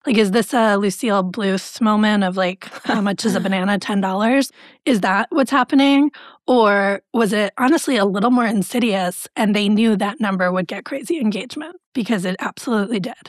Like, is this a Lucille Bluth moment of like, how much is a banana? $10? Is that what's happening? Or was it honestly a little more insidious and they knew that number would get crazy engagement? Because it absolutely did.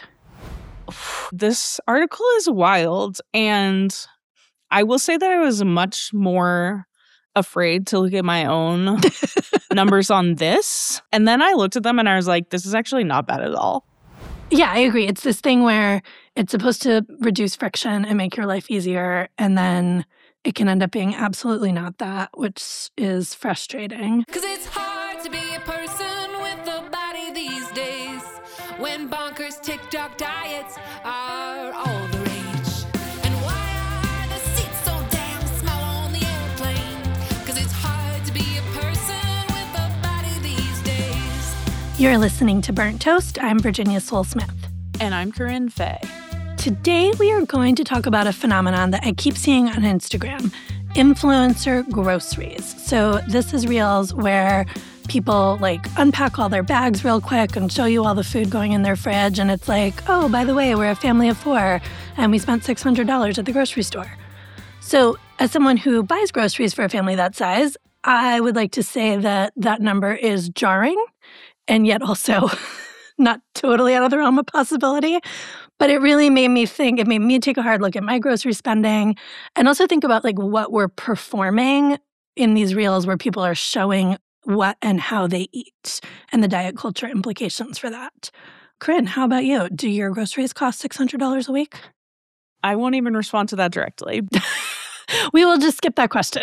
This article is wild. And I will say that I was much more afraid to look at my own numbers on this. And then I looked at them and I was like, this is actually not bad at all. Yeah, I agree. It's this thing where it's supposed to reduce friction and make your life easier. And then it can end up being absolutely not that, which is frustrating. Cause it's hard to be a person with a body these days when bonkers TikTok diets are all the rage. And why are the seats so damn small on the airplane? Cause it's hard to be a person with a body these days. You're listening to Burnt Toast. I'm Virginia Sole-Smith. And I'm Corinne Fay. Today, we are going to talk about a phenomenon that I keep seeing on Instagram, influencer groceries. So this is reels where people like unpack all their bags real quick and show you all the food going in their fridge. And it's like, oh, by the way, we're a family of 4 and we spent $600 at the grocery store. So as someone who buys groceries for a family that size, I would like to say that that number is jarring and yet also not totally out of the realm of possibility. But it really made me think, it made me take a hard look at my grocery spending and also think about like what we're performing in these reels where people are showing what and how they eat and the diet culture implications for that. Corinne, how about you? Do your groceries cost $600 a week? I won't even respond to that directly. We will just skip that question.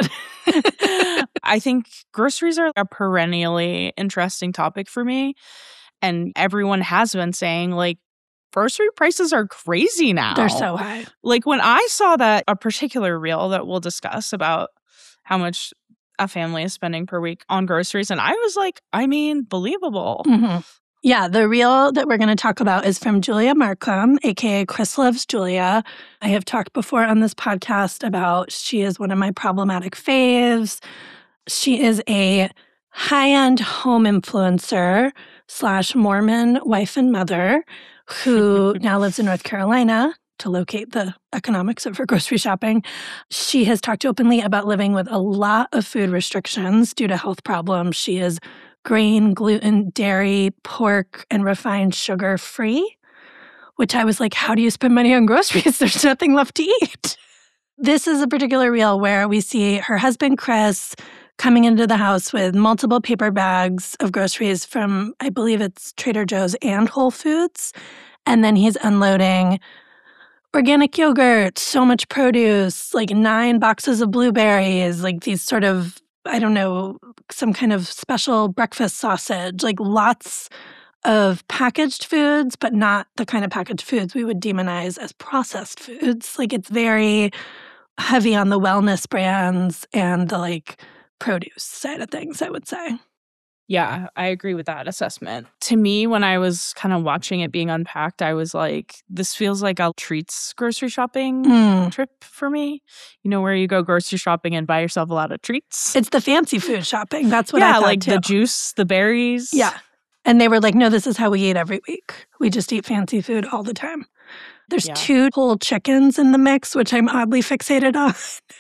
I think groceries are a perennially interesting topic for me. And everyone has been saying, like, grocery prices are crazy now. They're so high. Like, when I saw that, a particular reel that we'll discuss about how much a family is spending per week on groceries, and I was like, I mean, believable. Mm-hmm. Yeah, the reel that we're going to talk about is from Julia Markham, aka Chris Loves Julia. I have talked before on this podcast about she is one of my problematic faves. She is a high-end home influencer / Mormon wife and mother who now lives in North Carolina to locate the economics of her grocery shopping. She has talked openly about living with a lot of food restrictions due to health problems. She is grain, gluten, dairy, pork, and refined sugar free, which I was like, how do you spend money on groceries? There's nothing left to eat. This is a particular reel where we see her husband, Chris, coming into the house with multiple paper bags of groceries from, I believe it's Trader Joe's and Whole Foods. And then he's unloading organic yogurt, so much produce, like 9 boxes of blueberries, like these sort of, I don't know, some kind of special breakfast sausage, like lots of packaged foods, but not the kind of packaged foods we would demonize as processed foods. Like it's very heavy on the wellness brands and the like produce side of things, I would say. Yeah, I agree with that assessment. To me, when I was kind of watching it being unpacked, I was like, this feels like a treats grocery shopping trip for me. You know, where you go grocery shopping and buy yourself a lot of treats. It's the fancy food shopping. That's what I thought like too. The juice, the berries. Yeah. And they were like, no, this is how we eat every week. We just eat fancy food all the time. There's 2 whole chickens in the mix, which I'm oddly fixated on.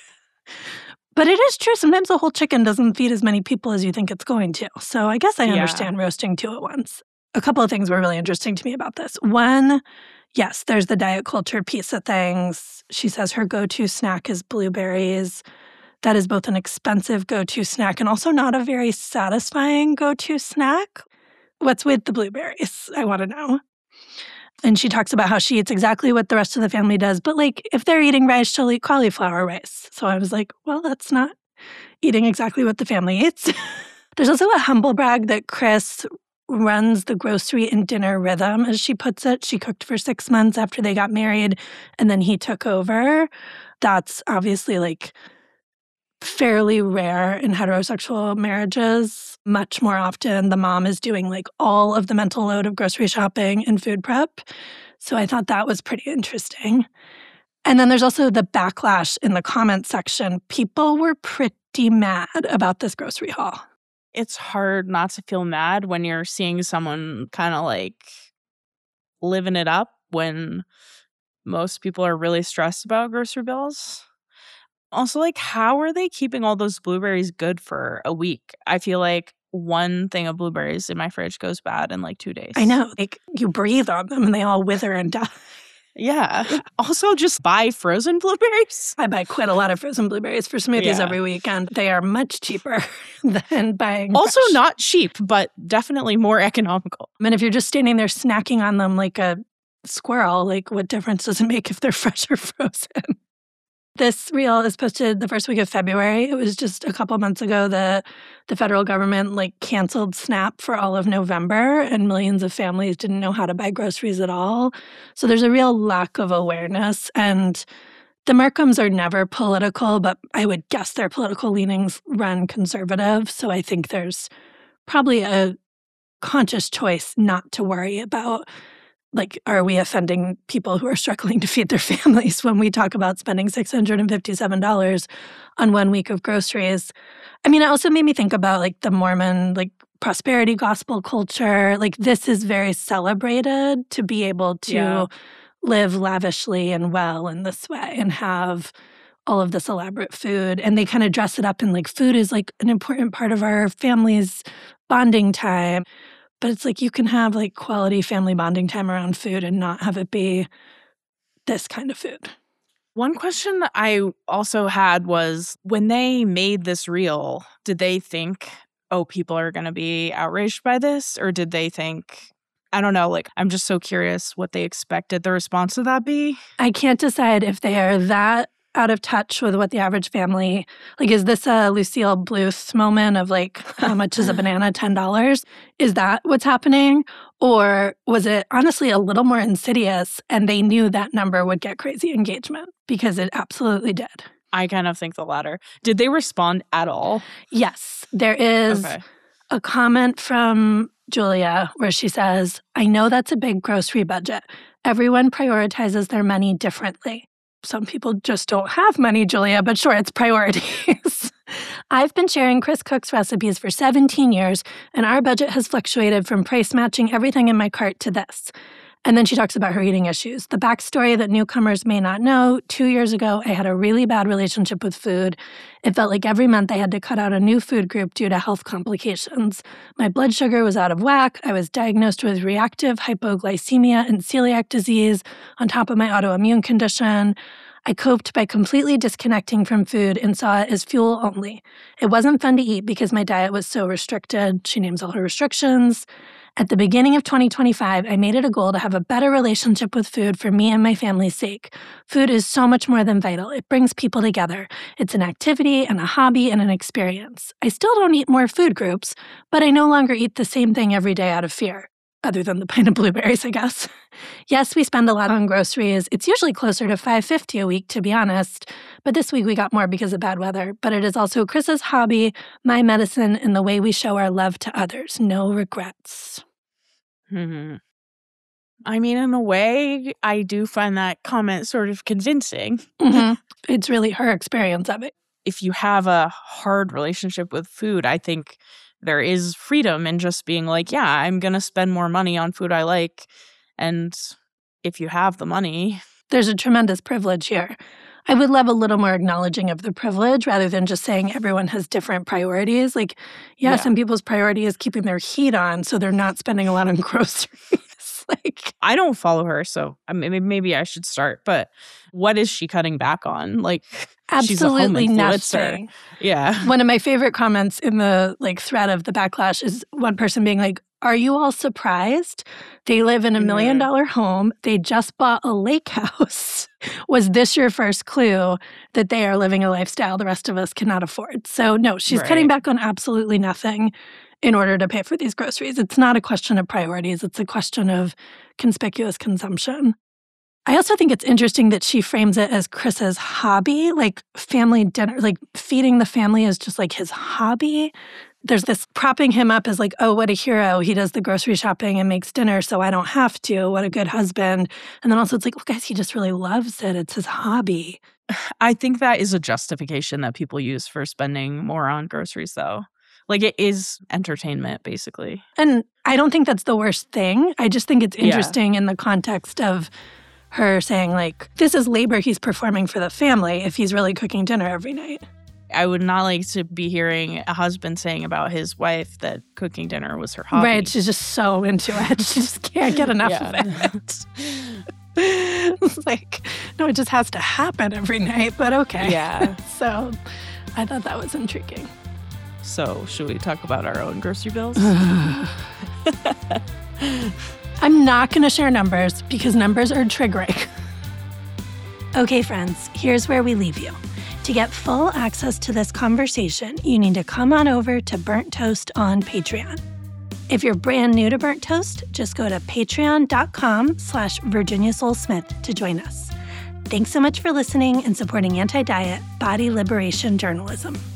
But it is true. Sometimes a whole chicken doesn't feed as many people as you think it's going to. So I guess I understand roasting 2 at once. A couple of things were really interesting to me about this. One, yes, there's the diet culture piece of things. She says her go-to snack is blueberries. That is both an expensive go-to snack and also not a very satisfying go-to snack. What's with the blueberries? I want to know. And she talks about how she eats exactly what the rest of the family does. But like, if they're eating rice, she'll eat cauliflower rice. So I was like, well, that's not eating exactly what the family eats. There's also a humble brag that Chris runs the grocery and dinner rhythm, as she puts it. She cooked for 6 months after they got married, and then he took over. That's obviously like fairly rare in heterosexual marriages. Much more often, the mom is doing like all of the mental load of grocery shopping and food prep. So I thought that was pretty interesting. And then there's also the backlash in the comment section. People were pretty mad about this grocery haul. It's hard not to feel mad when you're seeing someone kind of like living it up when most people are really stressed about grocery bills. Also, like, how are they keeping all those blueberries good for a week? I feel like one thing of blueberries in my fridge goes bad in like 2 days. I know. Like, you breathe on them and they all wither and die. Yeah. Also, just buy frozen blueberries. I buy quite a lot of frozen blueberries for smoothies every weekend. They are much cheaper than buying Also fresh. not cheap, but definitely more economical. And if you're just standing there snacking on them like a squirrel, like what difference does it make if they're fresh or frozen? This reel is posted the first week of February. It was just a couple months ago that the federal government like canceled SNAP for all of November, and millions of families didn't know how to buy groceries at all. So there's a real lack of awareness. And the Markhams are never political, but I would guess their political leanings run conservative. So I think there's probably a conscious choice not to worry about, like, are we offending people who are struggling to feed their families when we talk about spending $657 on 1 week of groceries? I mean, it also made me think about, like, the Mormon, like, prosperity gospel culture. Like, this is very celebrated to be able to live lavishly and well in this way and have all of this elaborate food. And they kind of dress it up in, like, food is, like, an important part of our family's bonding time. But it's like you can have like quality family bonding time around food and not have it be this kind of food. One question I also had was when they made this reel, did they think, oh, people are going to be outraged by this? Or did they think, I don't know, like, I'm just so curious what they expected the response to that be? I can't decide if they are that out of touch with what the average family, like, is this a Lucille Bluth moment of like, how much is a banana? $10? Is that what's happening? Or was it honestly a little more insidious and they knew that number would get crazy engagement? Because it absolutely did. I kind of think the latter. Did they respond at all? Yes. There is a comment from Julia where she says, I know that's a big grocery budget. Everyone prioritizes their money differently. Some people just don't have money, Julia, but sure, it's priorities. I've been sharing Chris Cook's recipes for 17 years, and our budget has fluctuated from price matching everything in my cart to this. And then she talks about her eating issues. The backstory that newcomers may not know, 2 years ago, I had a really bad relationship with food. It felt like every month I had to cut out a new food group due to health complications. My blood sugar was out of whack. I was diagnosed with reactive hypoglycemia and celiac disease on top of my autoimmune condition. I coped by completely disconnecting from food and saw it as fuel only. It wasn't fun to eat because my diet was so restricted. She names all her restrictions. At the beginning of 2025, I made it a goal to have a better relationship with food for me and my family's sake. Food is so much more than vital. It brings people together. It's an activity and a hobby and an experience. I still don't eat more food groups, but I no longer eat the same thing every day out of fear. Other than the pint of blueberries, I guess. Yes, we spend a lot on groceries. It's usually closer to $5.50 a week, to be honest. But this week we got more because of bad weather. But it is also Chris's hobby, my medicine, and the way we show our love to others. No regrets. Mm-hmm. I mean, in a way, I do find that comment sort of convincing. Mm-hmm. It's really her experience of it. If you have a hard relationship with food, I think there is freedom in just being like, yeah, I'm going to spend more money on food I like. And if you have the money. There's a tremendous privilege here. I would love a little more acknowledging of the privilege rather than just saying everyone has different priorities. Like, yeah, some people's priority is keeping their heat on so they're not spending a lot on groceries. Like, I don't follow her, so maybe I should start. But what is she cutting back on? Like, absolutely she's a home nothing. Yeah. One of my favorite comments in the like thread of the backlash is one person being like, are you all surprised? They live in $1 million home. They just bought a lake house. Was this your first clue that they are living a lifestyle the rest of us cannot afford? So no, she's cutting back on absolutely nothing in order to pay for these groceries. It's not a question of priorities. It's a question of conspicuous consumption. I also think it's interesting that she frames it as Chris's hobby, like family dinner, like feeding the family is just like his hobby. There's this propping him up as like, oh, what a hero. He does the grocery shopping and makes dinner so I don't have to. What a good husband. And then also it's like, well, guys, he just really loves it. It's his hobby. I think that is a justification that people use for spending more on groceries, though. Like, it is entertainment, basically. And I don't think that's the worst thing. I just think it's interesting in the context of her saying, like, this is labor he's performing for the family if he's really cooking dinner every night. I would not like to be hearing a husband saying about his wife that cooking dinner was her hobby. Right, she's just so into it. She just can't get enough of it. It's like, no, it just has to happen every night, but okay. Yeah. So I thought that was intriguing. So should we talk about our own grocery bills? I'm not going to share numbers because numbers are triggering. Okay, friends, here's where we leave you. To get full access to this conversation, you need to come on over to Burnt Toast on Patreon. If you're brand new to Burnt Toast, just go to patreon.com/Virginia Soul Smith to join us. Thanks so much for listening and supporting anti-diet, body liberation journalism.